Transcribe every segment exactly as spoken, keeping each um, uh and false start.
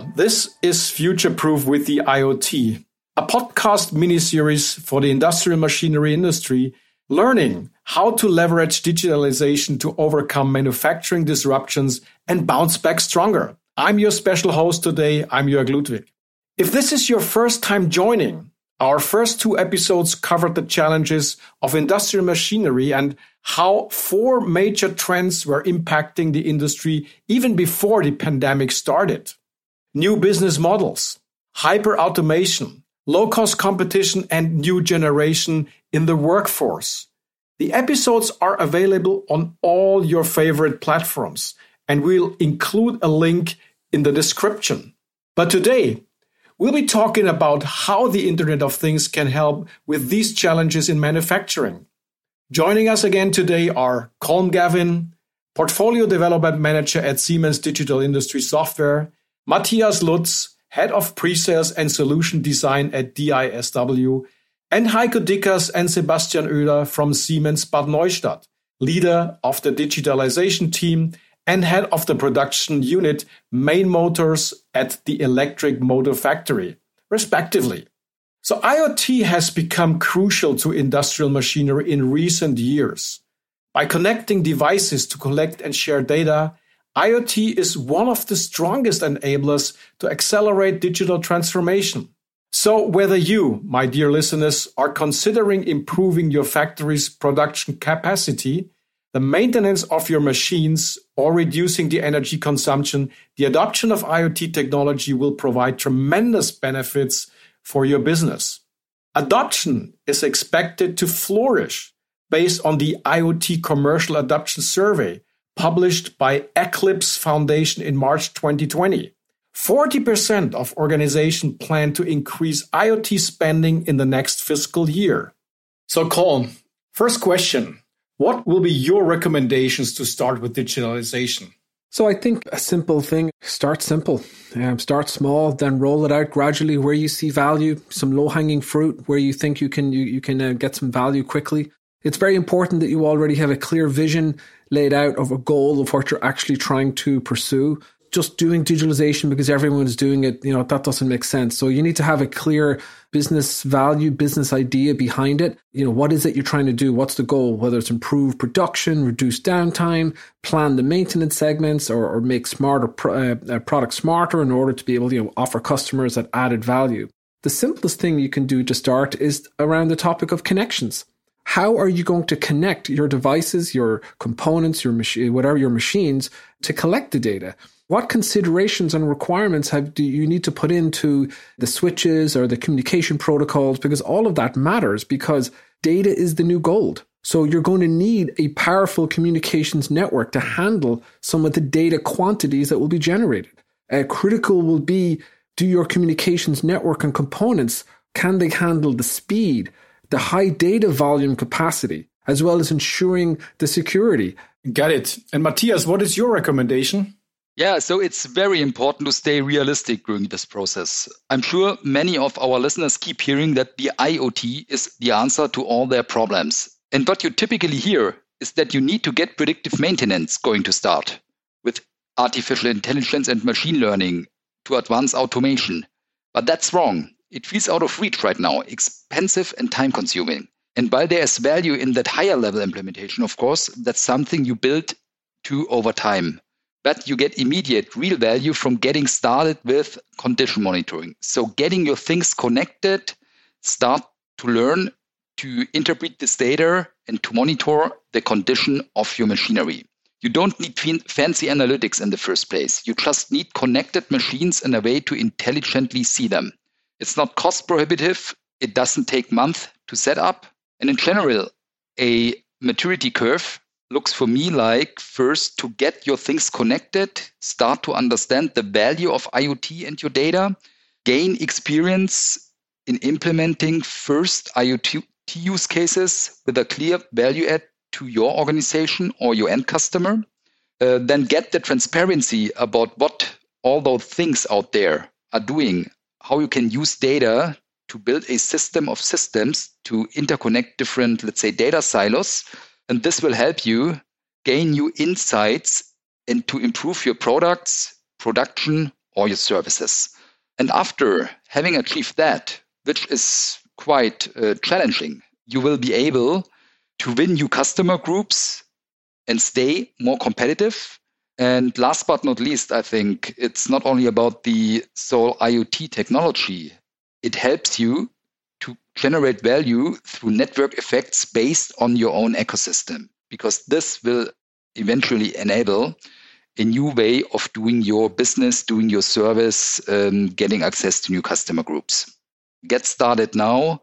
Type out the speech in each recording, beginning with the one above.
Hello, this is Future Proof with the IoT, a podcast mini-series for the industrial machinery industry, learning how to leverage digitalization to overcome manufacturing disruptions and bounce back stronger. I'm your special host today. I'm Jörg Ludwig. If this is your first time joining, our first two episodes covered the challenges of industrial machinery and how four major trends were impacting the industry even before the pandemic started. New business models, hyper-automation, low-cost competition, and new generation in the workforce. The episodes are available on all your favorite platforms, and we'll include a link in the description. But today, we'll be talking about how the Internet of Things can help with these challenges in manufacturing. Joining us again today are Colm Gavin, Portfolio Development Manager at Siemens Digital Industry Software, Matthias Lutz, Head of Pre-Sales and Solution Design at D I S W, and Heiko Dickers and Sebastian Oehler from Siemens Bad Neustadt, leader of the digitalization team and head of the production unit Main Motors at the Electric Motor Factory, respectively. So IoT has become crucial to industrial machinery in recent years. By connecting devices to collect and share data, IoT is one of the strongest enablers to accelerate digital transformation. So whether you, my dear listeners, are considering improving your factory's production capacity, the maintenance of your machines, or reducing the energy consumption, the adoption of IoT technology will provide tremendous benefits for your business. Adoption is expected to flourish based on the IoT Commercial Adoption Survey published by Eclipse Foundation in March twenty twenty. forty percent of organizations plan to increase IoT spending in the next fiscal year. So, Colm, first question. What will be your recommendations to start with digitalization? So I think a simple thing, start simple. Um, start small, then roll it out gradually where you see value, some low-hanging fruit where you think you can you, you can uh, get some value quickly. It's very important that you already have a clear vision laid out of a goal of what you're actually trying to pursue. Just doing digitalization because everyone is doing it, you know, that doesn't make sense. So you need to have a clear business value, business idea behind it. You know, what is it you're trying to do? What's the goal? Whether it's improve production, reduce downtime, plan the maintenance segments, or, or make smarter pro- uh, product smarter in order to be able to, you know, offer customers that added value. The simplest thing you can do to start is around the topic of connections. How are you going to connect your devices, your components, your machine, whatever your machines, to collect the data? What considerations and requirements have do you need to put into the switches or the communication protocols? Because all of that matters, because data is the new gold. So you're going to need a powerful communications network to handle some of the data quantities that will be generated. Uh, critical will be, do your communications network and components, can they handle the speed, the high data volume capacity, as well as ensuring the security? Got it. And Matthias, what is your recommendation? Yeah, so it's very important to stay realistic during this process. I'm sure many of our listeners keep hearing that the IoT is the answer to all their problems. And what you typically hear is that you need to get predictive maintenance going to start with artificial intelligence and machine learning to advance automation. But that's wrong. It feels out of reach right now, expensive and time consuming. And while there is value in that higher level implementation, of course, that's something you build to over time. But you get immediate real value from getting started with condition monitoring. So getting your things connected, start to learn to interpret this data and to monitor the condition of your machinery. You don't need fancy analytics in the first place. You just need connected machines and a way to intelligently see them. It's not cost prohibitive. It doesn't take months to set up. And in general, a maturity curve looks for me like first to get your things connected, start to understand the value of IoT and your data, gain experience in implementing first IoT use cases with a clear value add to your organization or your end customer, uh, then get the transparency about what all those things out there are doing, how you can use data to build a system of systems to interconnect different, let's say, data silos. And this will help you gain new insights and to improve your products, production, or your services. And after having achieved that, which is quite uh, challenging, you will be able to win new customer groups and stay more competitive. And last but not least, I think it's not only about the sole IoT technology. It helps you to generate value through network effects based on your own ecosystem, because this will eventually enable a new way of doing your business, doing your service, um, getting access to new customer groups. Get started now.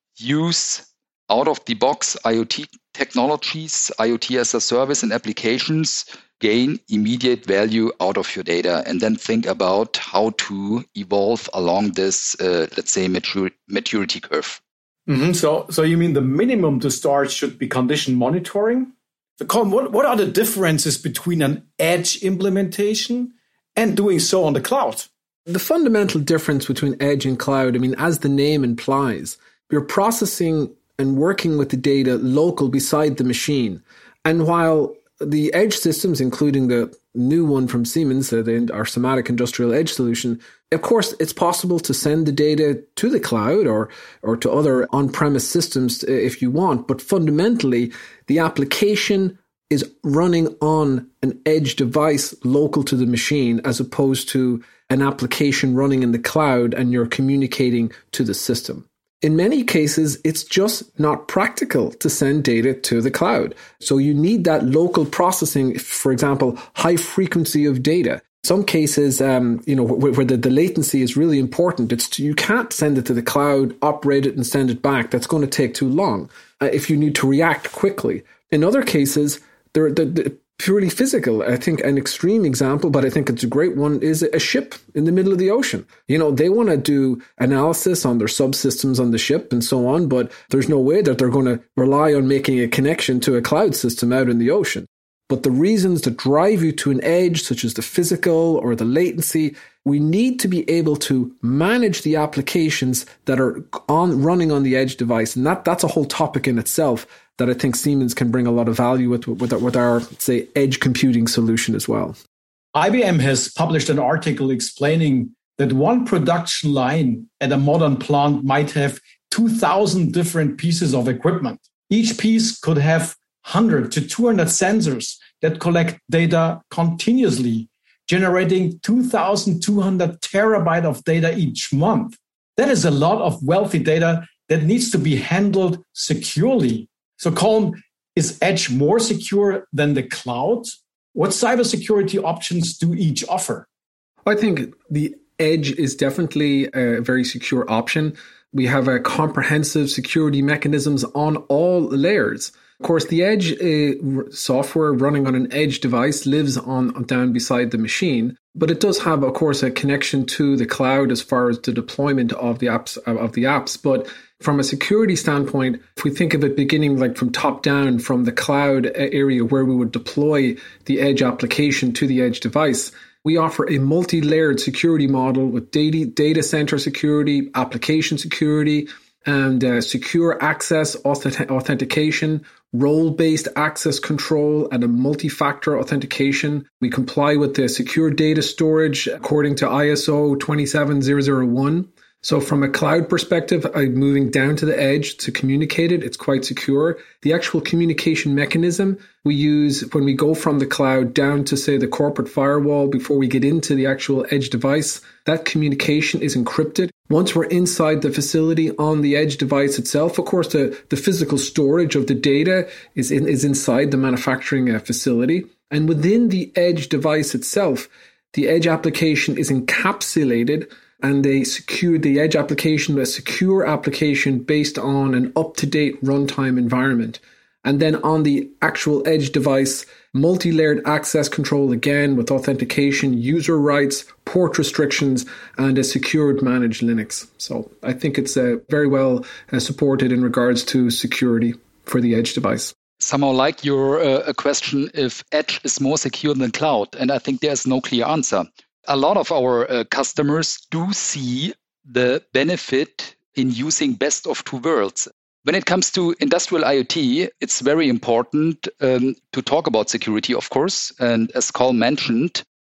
Use out-of-the-box IoT technologies, IoT as a service and applications, gain immediate value out of your data, and then think about how to evolve along this, uh, let's say, matur- maturity curve. Mm-hmm. So, so you mean the minimum to start should be condition monitoring? So, Colm, what, what are the differences between an edge implementation and doing so on the cloud? The fundamental difference between edge and cloud, I mean, as the name implies, you're processing and working with the data local beside the machine. And while the edge systems, including the new one from Siemens, uh, the, our Somatic Industrial Edge solution, of course, it's possible to send the data to the cloud or, or to other on-premise systems if you want. But fundamentally, the application is running on an edge device local to the machine, as opposed to an application running in the cloud and you're communicating to the system. In many cases, it's just not practical to send data to the cloud. So you need that local processing, for example, high frequency of data. Some cases, um, you know, where, where the, the latency is really important, it's you can't send it to the cloud, operate it and send it back. That's going to take too long uh, if you need to react quickly. In other cases, they're, they're, they're purely physical. I think an extreme example, but I think it's a great one, is a ship in the middle of the ocean. You know, they want to do analysis on their subsystems on the ship and so on, but there's no way that they're going to rely on making a connection to a cloud system out in the ocean. But the reasons that drive you to an edge, such as the physical or the latency, we need to be able to manage the applications that are on running on the edge device. And that, that's a whole topic in itself that I think Siemens can bring a lot of value with, with, with our, say, edge computing solution as well. I B M has published an article explaining that one production line at a modern plant might have two thousand different pieces of equipment. Each piece could have one hundred to two hundred sensors that collect data continuously, generating two thousand two hundred terabytes of data each month. That is a lot of wealthy data that needs to be handled securely. So, Colm, is edge more secure than the cloud? What cybersecurity options do each offer? I think the edge is definitely a very secure option. We have a comprehensive security mechanisms on all layers. Of course, the edge uh, software running on an edge device lives on down beside the machine, but it does have, of course, a connection to the cloud as far as the deployment of the apps. Of the apps. But from a security standpoint, if we think of it beginning like from top down, from the cloud area where we would deploy the edge application to the edge device, we offer a multi-layered security model with data, data center security, application security, and uh, secure access authentic- authentication, role-based access control, and a multi-factor authentication. We comply with the secure data storage according to I S O twenty-seven thousand one. So from a cloud perspective, I'm moving down to the edge to communicate it. It's quite secure. The actual communication mechanism we use when we go from the cloud down to, say, the corporate firewall before we get into the actual edge device, that communication is encrypted. Once we're inside the facility on the edge device itself, of course, the, the physical storage of the data is, in, is inside the manufacturing uh, facility. And within the edge device itself, the edge application is encapsulated, and they secure the edge application, a secure application based on an up-to-date runtime environment. And then on the actual edge device, multi-layered access control again with authentication, user rights, port restrictions, and a secured managed Linux. So I think it's uh, very well uh, supported in regards to security for the edge device. Somehow like your uh, question if edge is more secure than cloud, and I think there's no clear answer. A lot of our uh, customers do see the benefit in using best of two worlds. When it comes to industrial IoT, it's very important um, to talk about security, of course. And as Colm mentioned,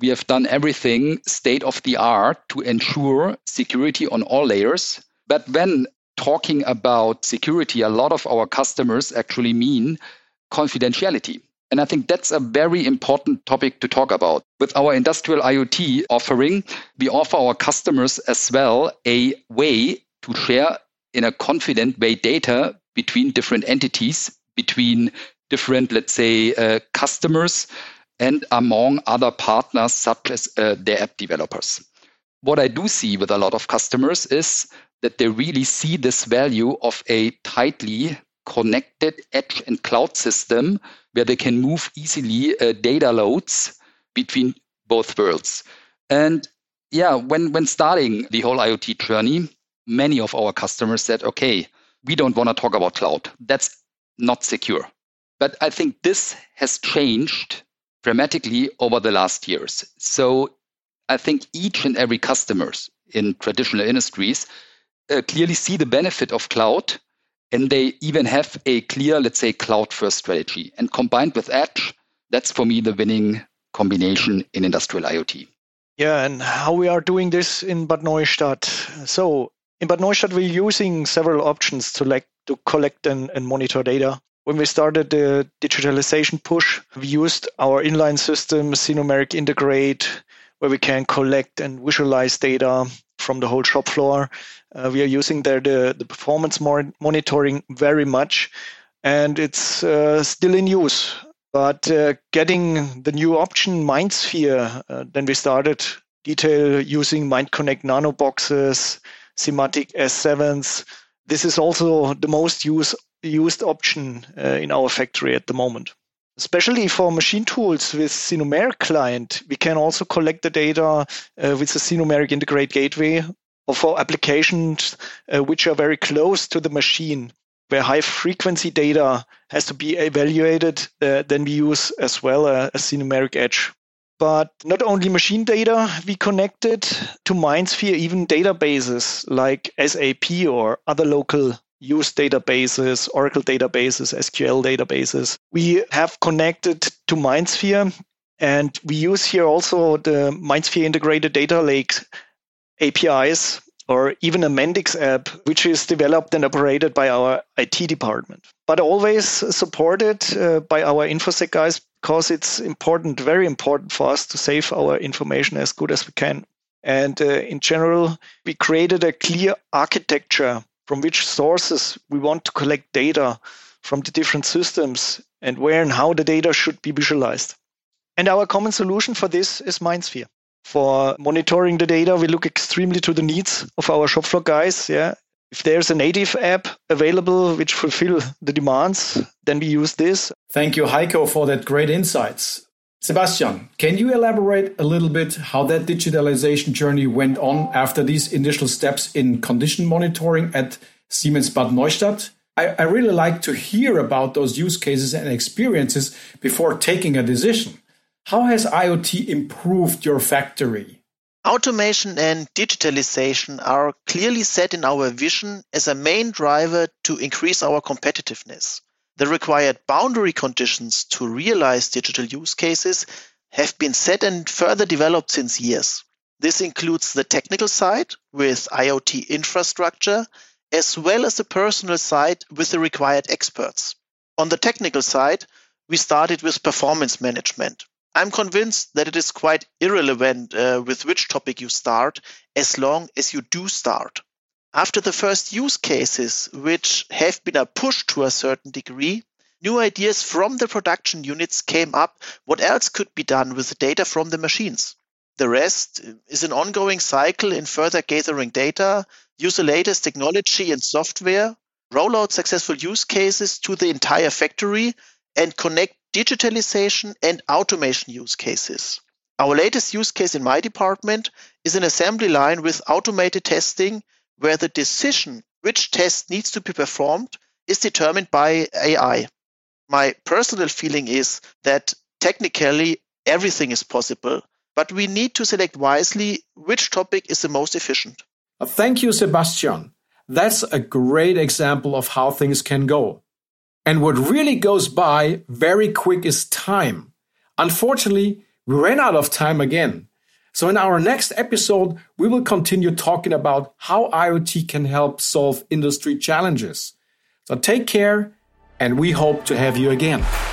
we have done everything state of the art to ensure security on all layers. But when talking about security, a lot of our customers actually mean confidentiality. And I think that's a very important topic to talk about. With our industrial IoT offering, we offer our customers as well a way to share in a confident way data between different entities, between different, let's say, uh, customers, and among other partners such as uh, their app developers. What I do see with a lot of customers is that they really see this value of a tightly connected edge and cloud system where they can move easily uh, data loads between both worlds. And yeah, when, when starting the whole IoT journey, many of our customers said, okay, we don't want to talk about cloud. That's not secure. But I think this has changed dramatically over the last years. So I think each and every customers in traditional industries uh, clearly see the benefit of cloud, and they even have a clear, let's say, cloud-first strategy. And combined with Edge, that's for me the winning combination in industrial IoT. Yeah, and how we are doing this in Bad Neustadt. So in Bad Neustadt, we're using several options to, like, to collect and, and monitor data. When we started the digitalization push, we used our inline system, Sinomeric Integrate, where we can collect and visualize data from the whole shop floor. Uh, we are using there the, the performance monitoring very much, and it's uh, still in use. But uh, getting the new option, MindSphere, uh, then we started detail using MindConnect Nano boxes, Simatic S sevens. This is also the most used used option uh, in our factory at the moment. Especially for machine tools with Sinomeric client, we can also collect the data uh, with the Sinomeric Integrate Gateway, or for applications uh, which are very close to the machine, where high frequency data has to be evaluated, uh, then we use as well a, a Sinomeric Edge. But not only machine data, we connected to MindSphere even databases like S A P or other local use databases, Oracle databases, S Q L databases. We have connected to MindSphere, and we use here also the MindSphere Integrated Data Lake A P Is, or even a Mendix app, which is developed and operated by our I T department, but always supported uh, by our InfoSec guys, because it's important, very important for us to save our information as good as we can. And uh, in general, we created a clear architecture from which sources we want to collect data from the different systems and where and how the data should be visualized. And our common solution for this is MindSphere. For monitoring the data, we look extremely to the needs of our shop floor guys. Yeah, if there's a native app available which fulfill the demands, then we use this. Thank you, Heiko, for that great insights. Sebastian, can you elaborate a little bit how that digitalization journey went on after these initial steps in condition monitoring at Siemens Bad Neustadt? I, I really like to hear about those use cases and experiences before taking a decision. How has IoT improved your factory? Automation and digitalization are clearly set in our vision as a main driver to increase our competitiveness. The required boundary conditions to realize digital use cases have been set and further developed since years. This includes the technical side with IoT infrastructure, as well as the personal side with the required experts. On the technical side, we started with performance management. I'm convinced that it is quite irrelevant uh, with which topic you start, as long as you do start. After the first use cases, which have been a push to a certain degree, new ideas from the production units came up what else could be done with the data from the machines. The rest is an ongoing cycle in further gathering data, use the latest technology and software, roll out successful use cases to the entire factory, and connect digitalization and automation use cases. Our latest use case in my department is an assembly line with automated testing, where the decision which test needs to be performed is determined by A I. My personal feeling is that technically everything is possible, but we need to select wisely which topic is the most efficient. Thank you, Sebastian. That's a great example of how things can go. And what really goes by very quick is time. Unfortunately, we ran out of time again. So in our next episode, we will continue talking about how IoT can help solve industry challenges. So take care, and we hope to have you again.